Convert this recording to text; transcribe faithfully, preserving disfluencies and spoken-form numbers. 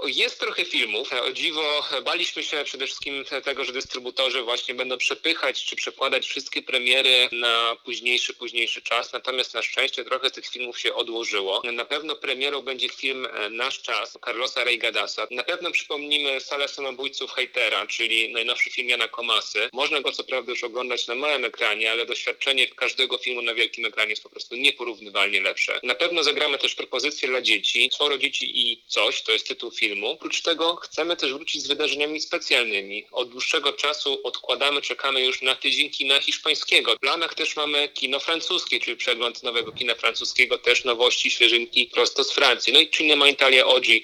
Jest trochę filmów. O dziwo, baliśmy się przede wszystkim tego, że dystrybutorzy właśnie będą przepychać czy przekładać wszystkie premiery na późniejszy, późniejszy czas. Natomiast na szczęście trochę tych filmów się odłożyło. Na pewno premierą będzie film Nasz czas Carlosa Reygadasa. Na pewno przypomnimy Salę samobójców Hejtera, czyli najnowszy film Jana Komasy. Można go co prawda już oglądać na małym ekranie, ale doświadczenie każdego filmu na wielkim ekranie jest po prostu nieporównywalnie lepsze. Na pewno zagramy też propozycje dla dzieci. Sporo dzieci i coś, to jest tytuł filmu. Oprócz tego chcemy też wrócić z wydarzeniami specjalnymi. Od dłuższego czasu odkładamy, czekamy już na tydzień kina hiszpańskiego. W planach też mamy kino francuskie, czyli przegląd nowego kina francuskiego, też nowości, świeżynki prosto z Francji. No i Cinema Italia O G,